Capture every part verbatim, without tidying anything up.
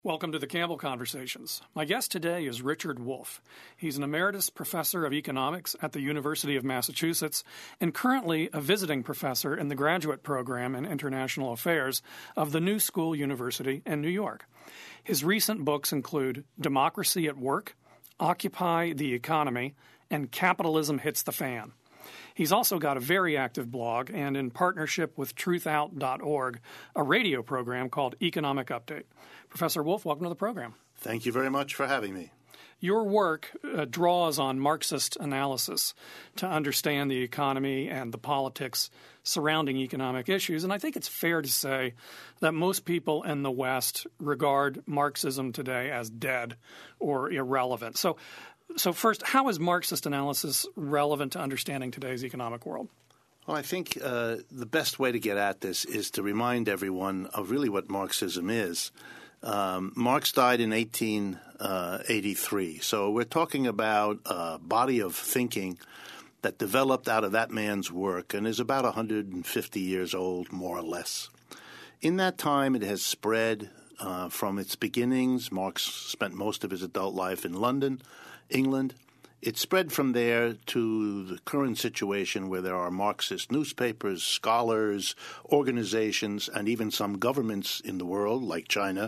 Welcome to the Campbell Conversations. My guest today is Richard Wolff. He's an emeritus professor of economics at the University of Massachusetts and currently a visiting professor in the graduate program in international affairs of the New School University in New York. His recent books include Democracy at Work, Occupy the Economy, and Capitalism Hits the Fan. He's also got a very active blog and, in partnership with truth out dot org, a radio program called Economic Update. Professor Wolff, welcome to the program. Thank you very much for having me. Your work uh, draws on Marxist analysis to understand the economy and the politics surrounding economic issues, and I think it's fair to say that most people in the West regard Marxism today as dead or irrelevant. So, so first, how is Marxist analysis relevant to understanding today's economic world? Well, I think uh, the best way to get at this is to remind everyone of really what Marxism is. Um, Marx died in eighteen eighty-three, so we're talking about a body of thinking that developed out of that man's work and is about one hundred fifty years old, more or less. In that time, it has spread uh, from its beginnings. Marx spent most of his adult life in London, England. It spread from there to the current situation where there are Marxist newspapers, scholars, organizations, and even some governments in the world, like China.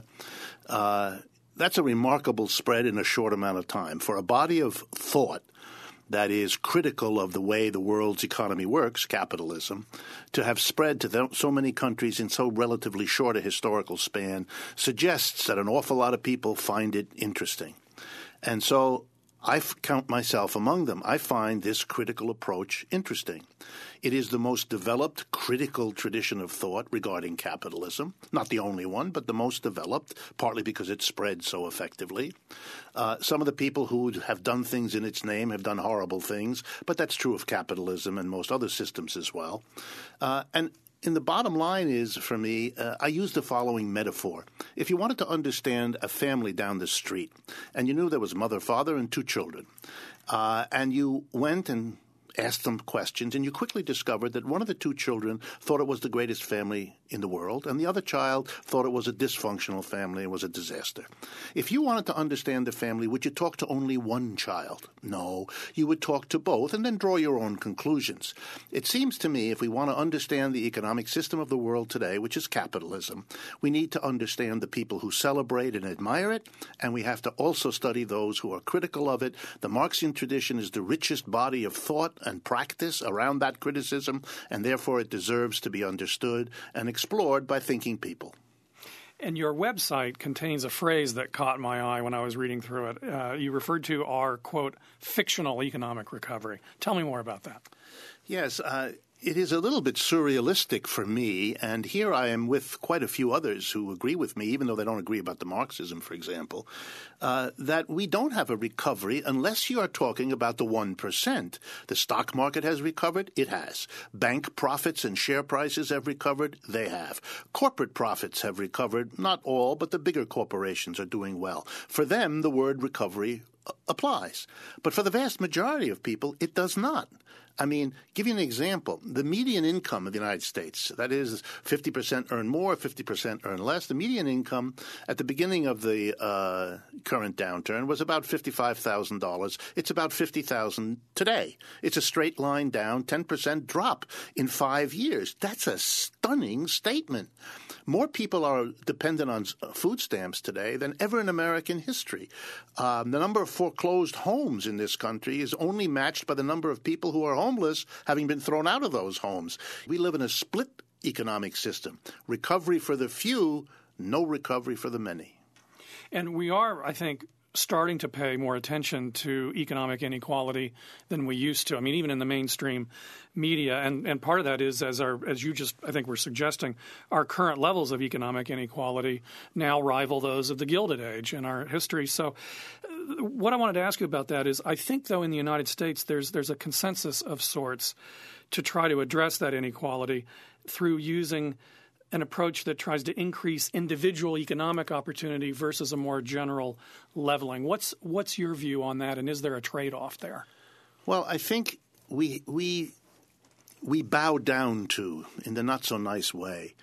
Uh, that's a remarkable spread in a short amount of time. For a body of thought that is critical of the way the world's economy works, capitalism, to have spread to th- so many countries in so relatively short a historical span suggests that an awful lot of people find it interesting. And so I count myself among them. I find this critical approach interesting. It is the most developed critical tradition of thought regarding capitalism, not the only one, but the most developed, partly because it spread so effectively. Uh, some of the people who have done things in its name have done horrible things, but that's true of capitalism and most other systems as well. Uh, and And the bottom line is, for me, uh, I use the following metaphor. If you wanted to understand a family down the street, and you knew there was mother, father, and two children, uh, and you went and asked them questions, and you quickly discovered that one of the two children thought it was the greatest family in the world, and the other child thought it was a dysfunctional family and was a disaster. If you wanted to understand the family, would you talk to only one child? No, you would talk to both and then draw your own conclusions. It seems to me if we want to understand the economic system of the world today, which is capitalism, we need to understand the people who celebrate and admire it, and we have to also study those who are critical of it. The Marxian tradition is the richest body of thought and practice around that criticism, and therefore it deserves to be understood and explored by thinking people. And your website contains a phrase that caught my eye when I was reading through it. Uh, you referred to our, quote, fictional economic recovery. Tell me more about that. Yes, uh, it is a little bit surrealistic for me, and here I am with quite a few others who agree with me, even though they don't agree about the Marxism, for example, uh, that we don't have a recovery unless you are talking about the one percent. The stock market has recovered. It has. Bank profits and share prices have recovered. They have. Corporate profits have recovered. Not all, but the bigger corporations are doing well. For them, the word recovery applies. But for the vast majority of people, it does not. I mean, give you an example. The median income of the United States, that is fifty percent earn more, fifty percent earn less. The median income at the beginning of the uh, current downturn was about fifty-five thousand dollars. It's about fifty thousand dollars today. It's a straight line down, ten percent drop in five years. That's a stunning statement. More people are dependent on food stamps today than ever in American history. Um, the number of foreclosed homes in this country is only matched by the number of people who are homeless, having been thrown out of those homes. We live in a split economic system. Recovery for the few, no recovery for the many. And we are, I think, starting to pay more attention to economic inequality than we used to. I mean, even in the mainstream media. And, and part of that is, as our as you just, I think, were suggesting, our current levels of economic inequality now rival those of the Gilded Age in our history. So what I wanted to ask you about that is, I think, though, in the United States, there's there's a consensus of sorts to try to address that inequality through using an approach that tries to increase individual economic opportunity versus a more general leveling. What's what's your view on that, and is there a trade-off there? Well, I think we we we bow down to, in the not-so-nice way,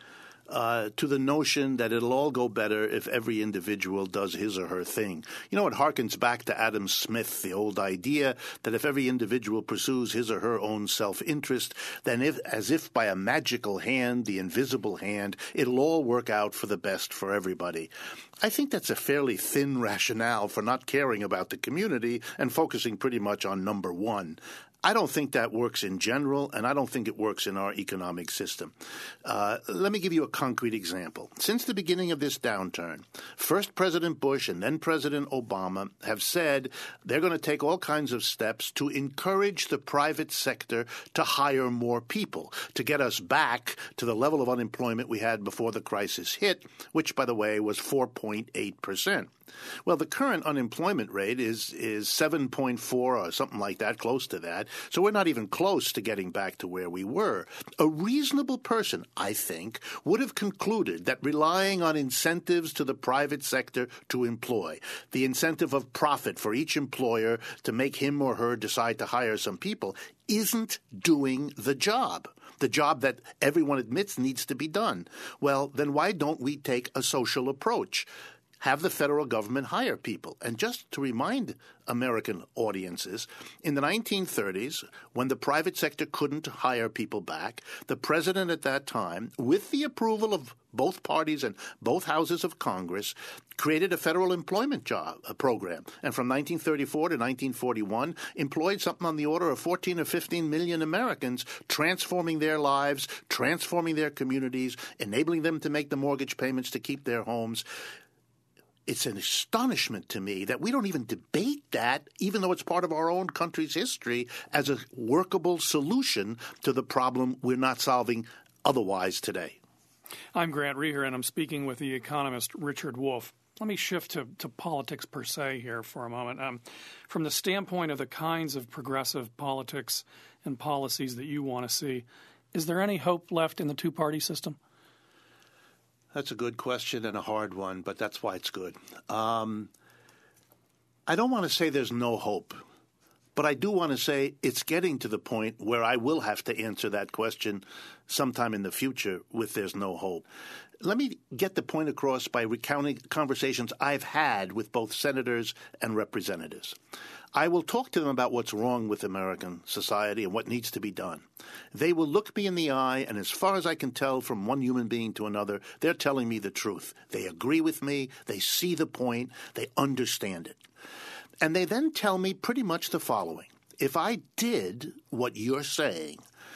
uh, to the notion that it'll all go better if every individual does his or her thing. You know, it harkens back to Adam Smith, the old idea that if every individual pursues his or her own self-interest, then if, as if by a magical hand, the invisible hand, it'll all work out for the best for everybody. I think that's a fairly thin rationale for not caring about the community and focusing pretty much on number one. I don't think that works in general, and I don't think it works in our economic system. Uh, let me give you a concrete example. Since the beginning of this downturn, first President Bush and then President Obama have said they're going to take all kinds of steps to encourage the private sector to hire more people, to get us back to the level of unemployment we had before the crisis hit, which, by the way, was four point eight percent. Well, the current unemployment rate is is seven point four or something like that, close to that. So we're not even close to getting back to where we were. A reasonable person, I think, would have concluded that relying on incentives to the private sector to employ, the incentive of profit for each employer to make him or her decide to hire some people, isn't doing the job. The job that everyone admits needs to be done. Well, then why don't we take a social approach? Have the federal government hire people. And just to remind American audiences, in the nineteen thirties, when the private sector couldn't hire people back, the president at that time, with the approval of both parties and both houses of Congress, created a federal employment job a program. And from nineteen thirty-four to nineteen forty-one, employed something on the order of fourteen or fifteen million Americans, transforming their lives, transforming their communities, enabling them to make the mortgage payments to keep their homes. It's an astonishment to me that we don't even debate that, even though it's part of our own country's history, as a workable solution to the problem we're not solving otherwise today. I'm Grant Reher, and I'm speaking with the economist Richard Wolff. Let me shift to, to politics per se here for a moment. Um, from the standpoint of the kinds of progressive politics and policies that you want to see, is there any hope left in the two-party system? That's a good question and a hard one, but that's why it's good. Um, I don't want to say there's no hope, but I do want to say it's getting to the point where I will have to answer that question sometime in the future with there's no hope. Let me get the point across by recounting conversations I've had with both senators and representatives. I will talk to them about what's wrong with American society and what needs to be done. They will look me in the eye, and as far as I can tell from one human being to another, they're telling me the truth. They agree with me. They see the point. They understand it. And they then tell me pretty much the following. If I did what you're saying,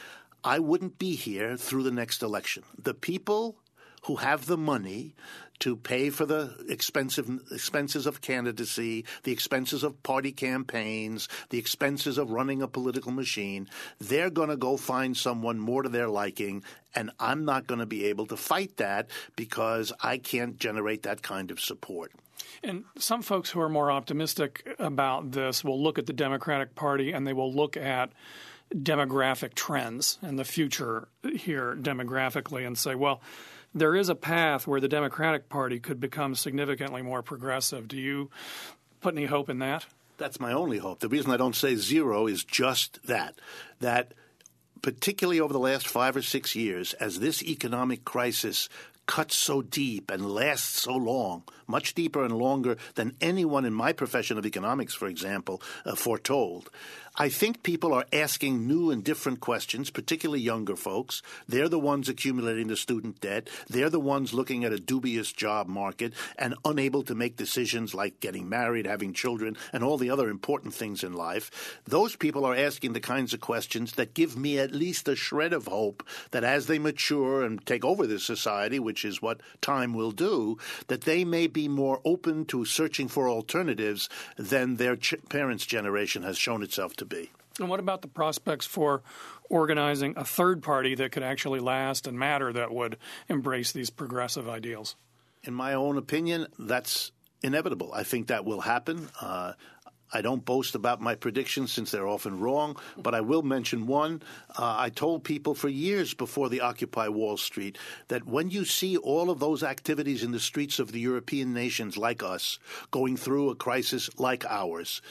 I wouldn't be here through the next election. The people who have the money to pay for the expensive expenses of candidacy, the expenses of party campaigns, the expenses of running a political machine, they're going to go find someone more to their liking, and I'm not going to be able to fight that because I can't generate that kind of support. And some folks who are more optimistic about this will look at the Democratic Party and they will look at demographic trends and the future here demographically and say, well, there is a path where the Democratic Party could become significantly more progressive. Do you put any hope in that? That's my only hope. The reason I don't say zero is just that, that particularly over the last five or six years, as this economic crisis cuts so deep and lasts so long, much deeper and longer than anyone in my profession of economics, for example, uh, foretold, I think people are asking new and different questions, particularly younger folks. They're the ones accumulating the student debt. They're the ones looking at a dubious job market and unable to make decisions like getting married, having children, and all the other important things in life. Those people are asking the kinds of questions that give me at least a shred of hope that as they mature and take over this society, which is what time will do, that they may be more open to searching for alternatives than their ch- parents' generation has shown itself to be. And what about the prospects for organizing a third party that could actually last and matter that would embrace these progressive ideals? In my own opinion, that's inevitable. I think that will happen. Uh, I don't boast about my predictions since they're often wrong, but I will mention one. Uh, I told people for years before the Occupy Wall Street that when you see all of those activities in the streets of the European nations like us going through a crisis like ours,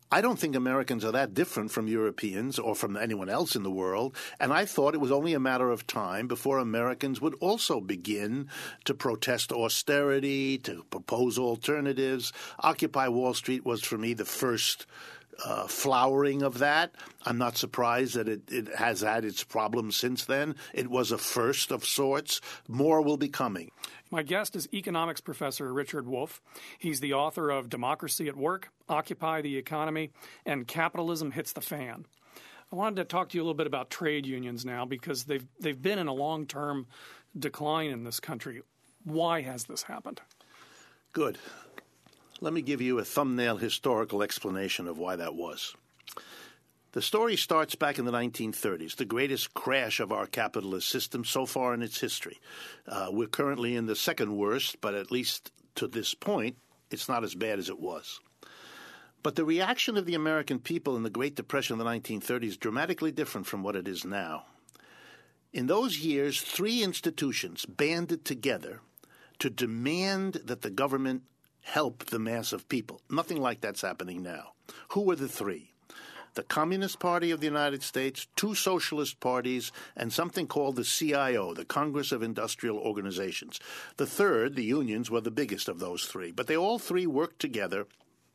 I don't think Americans are that different from Europeans or from anyone else in the world, and I thought it was only a matter of time before Americans would also begin to protest austerity, to propose alternatives. Occupy Wall Street was, for me, the first uh, flowering of that. I'm not surprised that it, it has had its problems since then. It was a first of sorts. More will be coming. My guest is economics professor Richard Wolff. He's the author of Democracy at Work, Occupy the Economy, and Capitalism Hits the Fan. I wanted to talk to you a little bit about trade unions now because they've they've been in a long-term decline in this country. Why has this happened? Good. Let me give you a thumbnail historical explanation of why that was. The story starts back in the nineteen thirties, the greatest crash of our capitalist system so far in its history. Uh, we're currently in the second worst, but at least to this point, it's not as bad as it was. But the reaction of the American people in the Great Depression of the nineteen thirties is dramatically different from what it is now. In those years, three institutions banded together to demand that the government help the mass of people. Nothing like that's happening now. Who were the three? The Communist Party of the United States, two socialist parties, and something called the C I O, the Congress of Industrial Organizations. The third, the unions, were the biggest of those three. But they all three worked together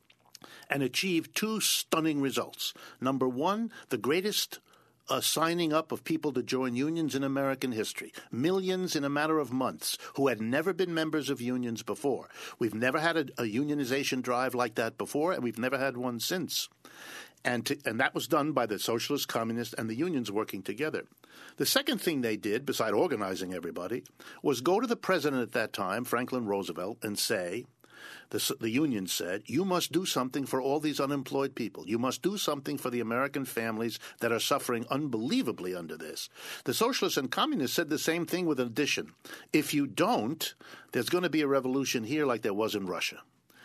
and achieved two stunning results. Number one, the greatest uh, signing up of people to join unions in American history. Millions in a matter of months who had never been members of unions before. We've never had a, a unionization drive like that before, and we've never had one since. And, to, and that was done by the socialists, communists, and the unions working together. The second thing they did, beside organizing everybody, was go to the president at that time, Franklin Roosevelt, and say, the, the union said, you must do something for all these unemployed people. You must do something for the American families that are suffering unbelievably under this. The socialists and communists said the same thing with an addition. If you don't, there's going to be a revolution here like there was in Russia.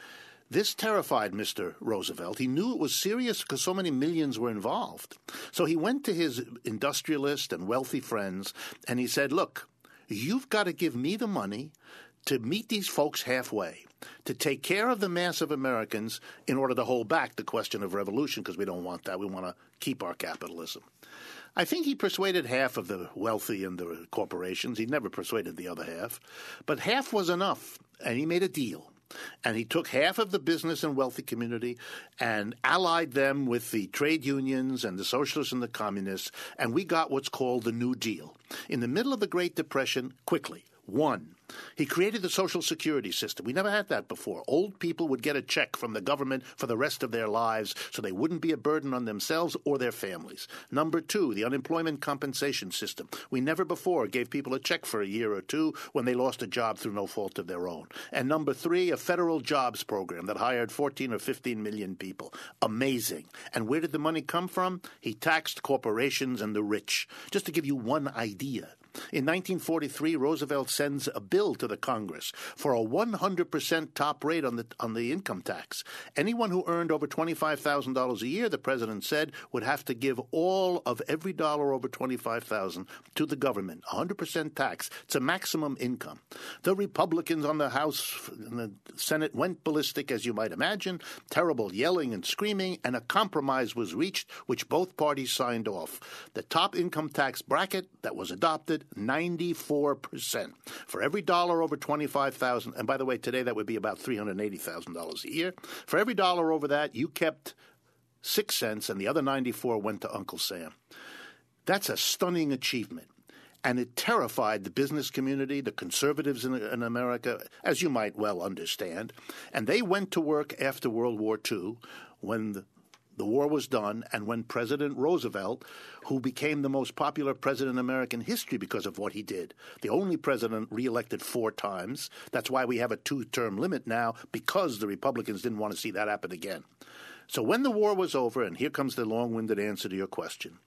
This terrified Mister Roosevelt. He knew it was serious because so many millions were involved. So he went to his industrialist and wealthy friends, and he said, look, you've got to give me the money to meet these folks halfway, to take care of the mass of Americans in order to hold back the question of revolution, because we don't want that. We want to keep our capitalism. I think he persuaded half of the wealthy and the corporations. He never persuaded the other half. But half was enough, and he made a deal. And he took half of the business and wealthy community and allied them with the trade unions and the socialists and the communists, and we got what's called the New Deal. In the middle of the Great Depression, quickly, one, he created the Social Security system. We never had that before. Old people would get a check from the government for the rest of their lives so they wouldn't be a burden on themselves or their families. Number two, the unemployment compensation system. We never before gave people a check for a year or two when they lost a job through no fault of their own. And number three, a federal jobs program that hired fourteen or fifteen million people. Amazing. And where did the money come from? He taxed corporations and the rich. Just to give you one idea. In nineteen forty-three, Roosevelt sends a bill to the Congress for a one hundred percent top rate on the on the income tax. Anyone who earned over twenty-five thousand dollars a year, the president said, would have to give all of every dollar over twenty-five thousand dollars to the government, one hundred percent tax. It's a maximum income. The Republicans on the House and the Senate went ballistic, as you might imagine, terrible yelling and screaming, and a compromise was reached, which both parties signed off. The top income tax bracket that was adopted, ninety-four percent. For every dollar over twenty-five thousand dollars, and by the way, today that would be about three hundred eighty thousand dollars a year, for every dollar over that, you kept six cents, and the other ninety-four went to Uncle Sam. That's a stunning achievement. And it terrified the business community, the conservatives in, in America, as you might well understand. And they went to work after World War Two when the The war was done, and when President Roosevelt, who became the most popular president in American history because of what he did, the only president reelected four times. That's why we have a two-term limit now, because the Republicans didn't want to see that happen again. So when the war was over, and here comes the long-winded answer to your question,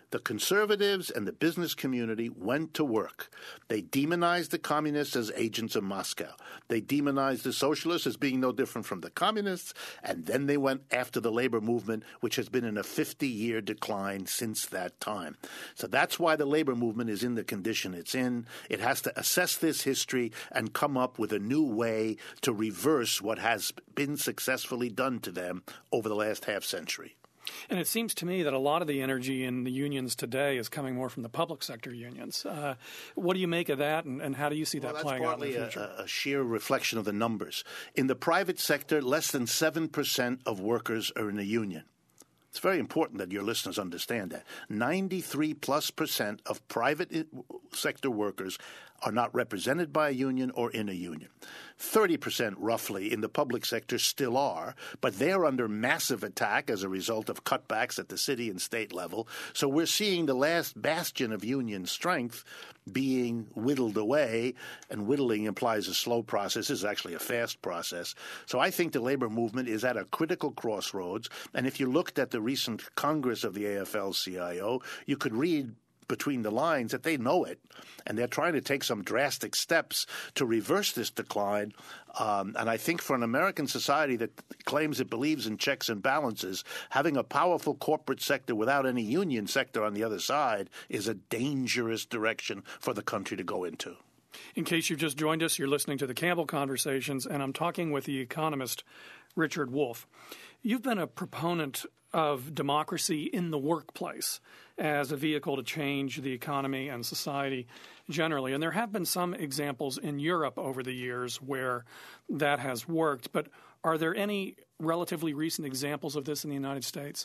The conservatives and the business community went to work. They demonized the communists as agents of Moscow. They demonized the socialists as being no different from the communists, and then they went after the labor movement, which has been in a fifty-year decline since that time. So that's why the labor movement is in the condition it's in. It has to assess this history and come up with a new way to reverse what has been successfully done to them over the last half century. And it seems to me that a lot of the energy in the unions today is coming more from the public sector unions. Uh, what do you make of that, and, and how do you see that well, playing out in the future? That's partly a, a sheer reflection of the numbers. In the private sector, less than seven percent of workers are in a union. It's very important that your listeners understand that. ninety-three plus percent of private sector workers are not represented by a union or in a union. thirty percent roughly in the public sector still are, but they're under massive attack as a result of cutbacks at the city and state level. So we're seeing the last bastion of union strength being whittled away, and whittling implies a slow process. This is actually a fast process. So I think the labor movement is at a critical crossroads, and if you looked at the recent Congress of the A F L C I O, you could read between the lines that they know it, and they're trying to take some drastic steps to reverse this decline. Um, and I think for an American society that claims it believes in checks and balances, having a powerful corporate sector without any union sector on the other side is a dangerous direction for the country to go into. In case you've just joined us, you're listening to the Campbell Conversations, and I'm talking with the economist Richard Wolff. You've been a proponent of democracy in the workplace as a vehicle to change the economy and society generally. And there have been some examples in Europe over the years where that has worked. But are there any relatively recent examples of this in the United States?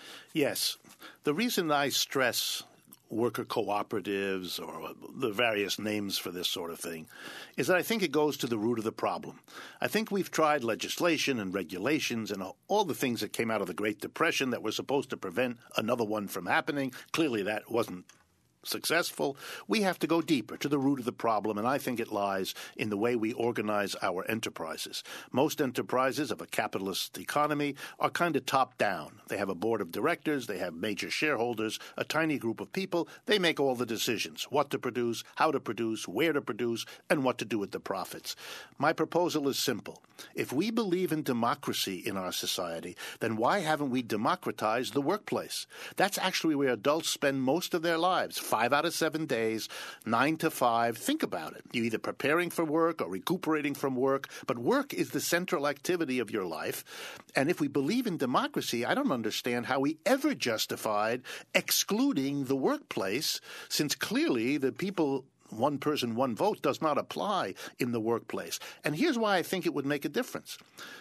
Yes. The reason I stress worker cooperatives or the various names for this sort of thing is that I think it goes to the root of the problem. I think we've tried legislation and regulations and all the things that came out of the Great Depression that were supposed to prevent another one from happening. Clearly that wasn't successful. We have to go deeper to the root of the problem, and I think it lies in the way we organize our enterprises. Most enterprises of a capitalist economy are kind of top-down. They have a board of directors, they have major shareholders, a tiny group of people. They make all the decisions, what to produce, how to produce, where to produce, and what to do with the profits. My proposal is simple. If we believe in democracy in our society, then why haven't we democratized the workplace? That's actually where adults spend most of their lives. Five out of seven days, nine to five. Think about it. You're either preparing for work or recuperating from work, but work is the central activity of your life. And if we believe in democracy, I don't understand how we ever justified excluding the workplace, since clearly the people one person, one vote does not apply in the workplace. And here's why I think it would make a difference.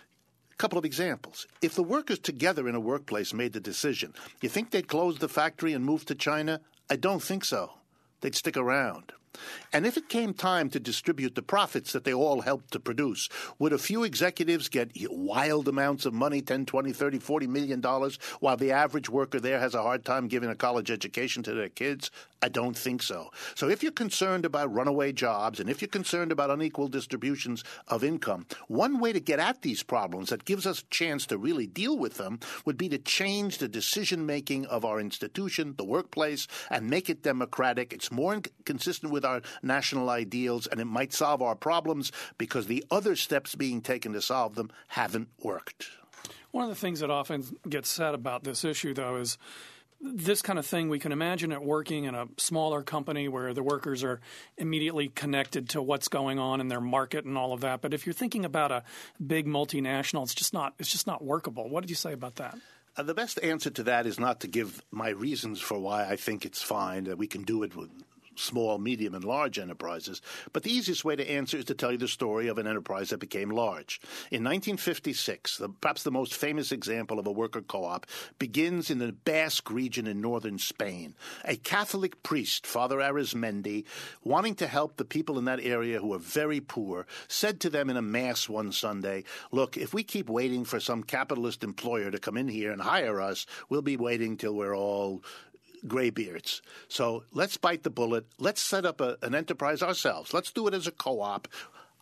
A couple of examples. If the workers together in a workplace made the decision, you think they'd close the factory and move to China? I don't think so. They'd stick around. And if it came time to distribute the profits that they all helped to produce, would a few executives get wild amounts of money, ten, twenty, thirty, forty million dollars, while the average worker there has a hard time giving a college education to their kids? I don't think so. So if you're concerned about runaway jobs and if you're concerned about unequal distributions of income, one way to get at these problems that gives us a chance to really deal with them would be to change the decision-making of our institution, the workplace, and make it democratic. It's more consistent with our national ideals, and it might solve our problems because the other steps being taken to solve them haven't worked. One of the things that often gets said about this issue, though, is this kind of thing, we can imagine it working in a smaller company where the workers are immediately connected to what's going on in their market and all of that. But if you're thinking about a big multinational, it's just not it's just not workable. What did you say about that? Uh, the best answer to that is not to give my reasons for why I think it's fine, that we can do it with small, medium, and large enterprises. But the easiest way to answer is to tell you the story of an enterprise that became large. In nineteen fifty-six, the, perhaps the most famous example of a worker co-op begins in the Basque region in northern Spain. A Catholic priest, Father Arizmendi, wanting to help the people in that area who were very poor, said to them in a mass one Sunday, look, if we keep waiting for some capitalist employer to come in here and hire us, we'll be waiting till we're all graybeards. So let's bite the bullet. Let's set up a, an enterprise ourselves. Let's do it as a co-op.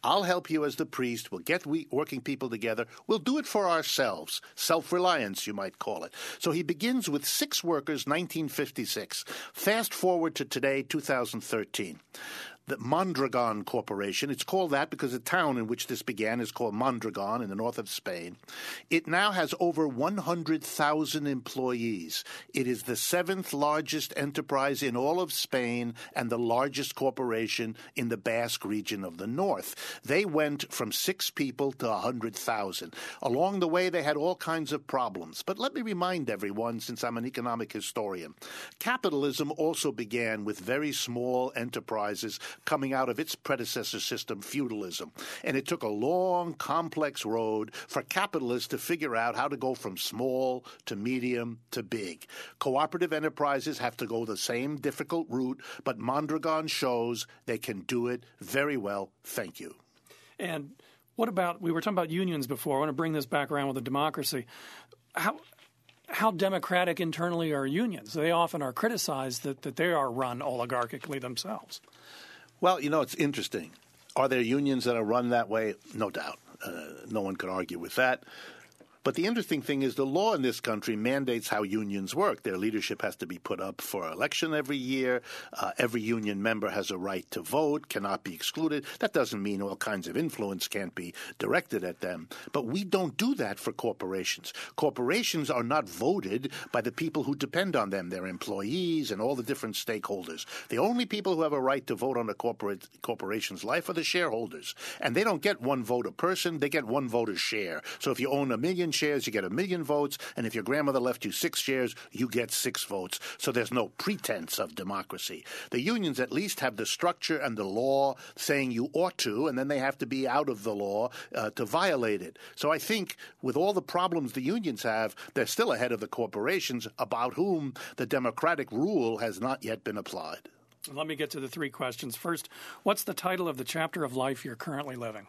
I'll help you as the priest. We'll get we working people together. We'll do it for ourselves. Self-reliance, you might call it. So he begins with six workers, nineteen fifty-six. Fast forward to today, two thousand thirteen. The Mondragon Corporation, it's called that because the town in which this began is called Mondragon in the north of Spain. It now has over one hundred thousand employees. It is the seventh largest enterprise in all of Spain and the largest corporation in the Basque region of the north. They went from six people to one hundred thousand. Along the way, they had all kinds of problems. But let me remind everyone, since I'm an economic historian, capitalism also began with very small enterprises coming out of its predecessor system, feudalism. And it took a long, complex road for capitalists to figure out how to go from small to medium to big. Cooperative enterprises have to go the same difficult route, but Mondragon shows they can do it very well. Thank you. And what about, we were talking about unions before. I want to bring this back around with the democracy. How How democratic internally are unions? They often are criticized that, that they are run oligarchically themselves. Well, you know, it's interesting. Are there unions that are run that way? No doubt. Uh, no one can argue with that. But the interesting thing is the law in this country mandates how unions work. Their leadership has to be put up for election every year. Uh, every union member has a right to vote, cannot be excluded. That doesn't mean all kinds of influence can't be directed at them. But we don't do that for corporations. Corporations are not voted by the people who depend on them, their employees and all the different stakeholders. The only people who have a right to vote on a corporate corporation's life are the shareholders. And they don't get one vote a person, they get one vote a share. So if you own a million shares, you get a million votes, and if your grandmother left you six shares, you get six votes. So there's no pretense of democracy. The unions at least have the structure and the law saying you ought to, and then they have to be out of the law uh, to violate it. So I think with all the problems the unions have, they're still ahead of the corporations about whom the democratic rule has not yet been applied. Let me get to the three questions. First, what's the title of the chapter of life you're currently living?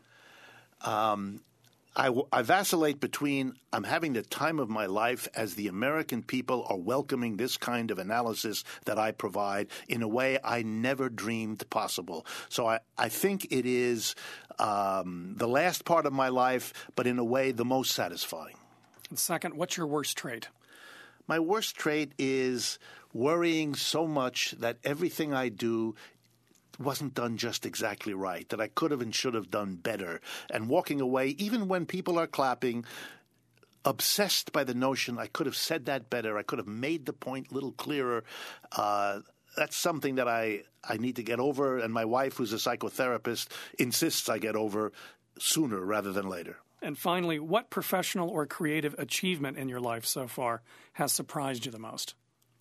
Um I, I vacillate between I'm having the time of my life as the American people are welcoming this kind of analysis that I provide in a way I never dreamed possible. So I, I think it is um, the last part of my life, but in a way the most satisfying. And second, what's your worst trait? My worst trait is worrying so much that everything I do wasn't done just exactly right, that I could have and should have done better, and walking away, even when people are clapping, obsessed by the notion I could have said that better, I could have made the point a little clearer. Uh, that's something that I, I need to get over, and my wife, who's a psychotherapist, insists I get over sooner rather than later. And finally, what professional or creative achievement in your life so far has surprised you the most?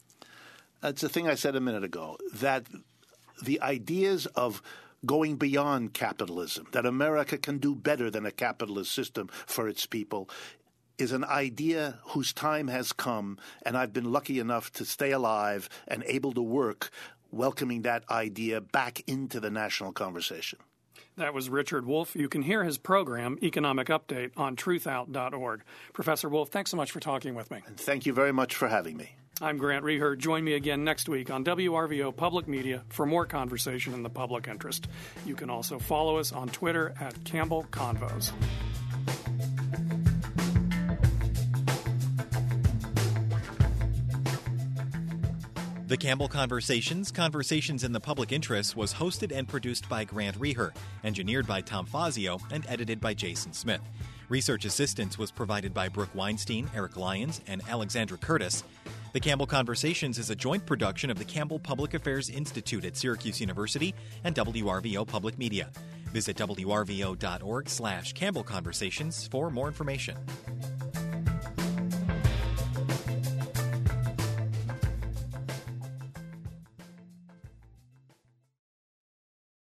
It's the thing I said a minute ago, that the ideas of going beyond capitalism, that America can do better than a capitalist system for its people, is an idea whose time has come, and I've been lucky enough to stay alive and able to work welcoming that idea back into the national conversation. That was Richard Wolff. You can hear his program, Economic Update, on truth out dot org. Professor Wolff, thanks so much for talking with me. And thank you very much for having me. I'm Grant Reher. Join me again next week on W R V O Public Media for more conversation in the public interest. You can also follow us on Twitter at Campbell Convos. The Campbell Conversations, Conversations in the Public Interest was hosted and produced by Grant Reher, engineered by Tom Fazio, and edited by Jason Smith. Research assistance was provided by Brooke Weinstein, Eric Lyons, and Alexandra Curtis. The Campbell Conversations is a joint production of the Campbell Public Affairs Institute at Syracuse University and W R V O Public Media. Visit W R V O dot org slash Campbell Conversations for more information.